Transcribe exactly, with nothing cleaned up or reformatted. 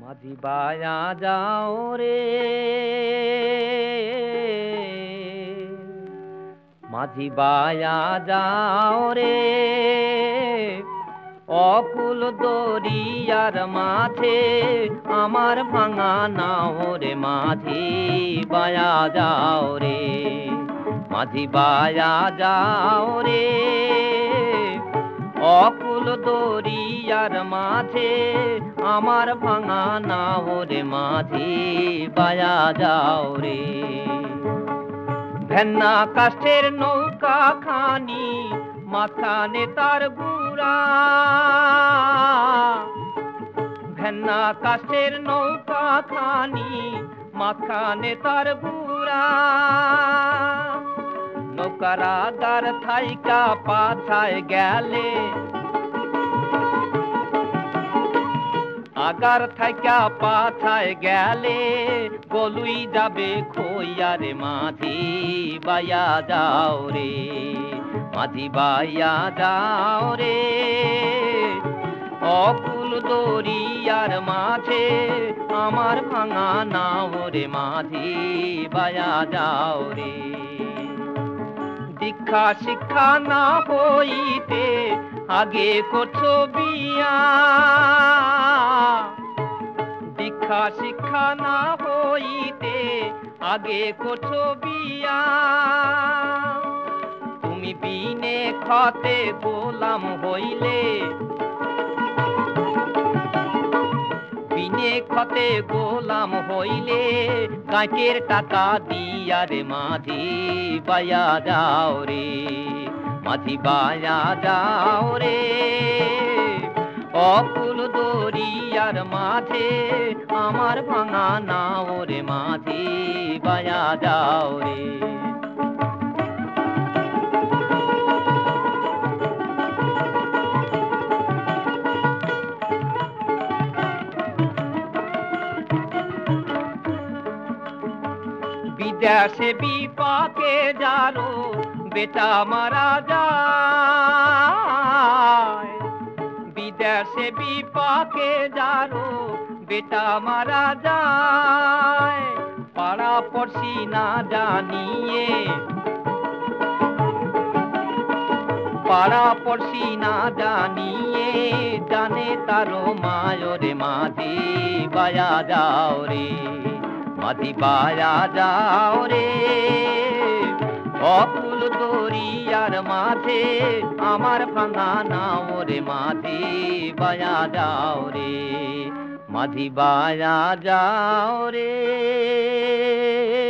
মাঝি বায়া যাও রে, মাঝি বায়া যাও রে, অকুল দরিয়ার মাঝে আমার ভাঙা নাও রে। মাঝি বায়া যাও রে, মাঝি বায়া যাও রে, অকুল দরিয়ার মাঝে আমার ভাঙা নাও রে। মাঝি বায়া যাও রে। ভেন্না কাষ্ঠের নৌকা খানি মাঝখানে তার গুড়া, ভেন্না কাষ্ঠের নৌকা খানি মাঝখানে তার গুড়া। নৌকার আগার থাইকা পাছায় গেলে, আগার থাইকা পাছায় গেলে গলুই যাবে খইয়া রে। মাঝি বায়া যাও রে, মাঝি বায়া যাও রে, অকুল দরিয়ার মাঝে আমার ভাঙা নাও রে। মাঝি বায়া যাও রে। দীক্ষা শিক্ষা না হইতে আগে করছো বিয়া, দীক্ষা শিক্ষা না হইতে আগে করছো বিয়া। তুমি বিনে খতে গোলাম হইলে, বিনে খতে গোলাম হইলে গাঁকের টাকা দিয়া রে। মাঝি বায়া যাও রে, মাঝি বায়া যাও রে, অকুল দরিয়ার মাঝে আমার ভাঙা নাও রে। মাঝি বায়া যাও রে। বিদেশে বিপাকে যারো বেটা মারা যায়, বিদেশে বিপাকে যারো বেটা মারা যায়। পাড়া পড়শি না জানিয়ে, পাড়া পড়শি না জানিয়ে জানে তারো মায় রে। মাঝি বায়া যাও রে, মাঝি বায়া যাও রে, অকুল দরিয়ার মাঝে আমার ভাঙা নাও রে। মাঝি বায়া যাও রে, মাঝি বায়া যাও রে।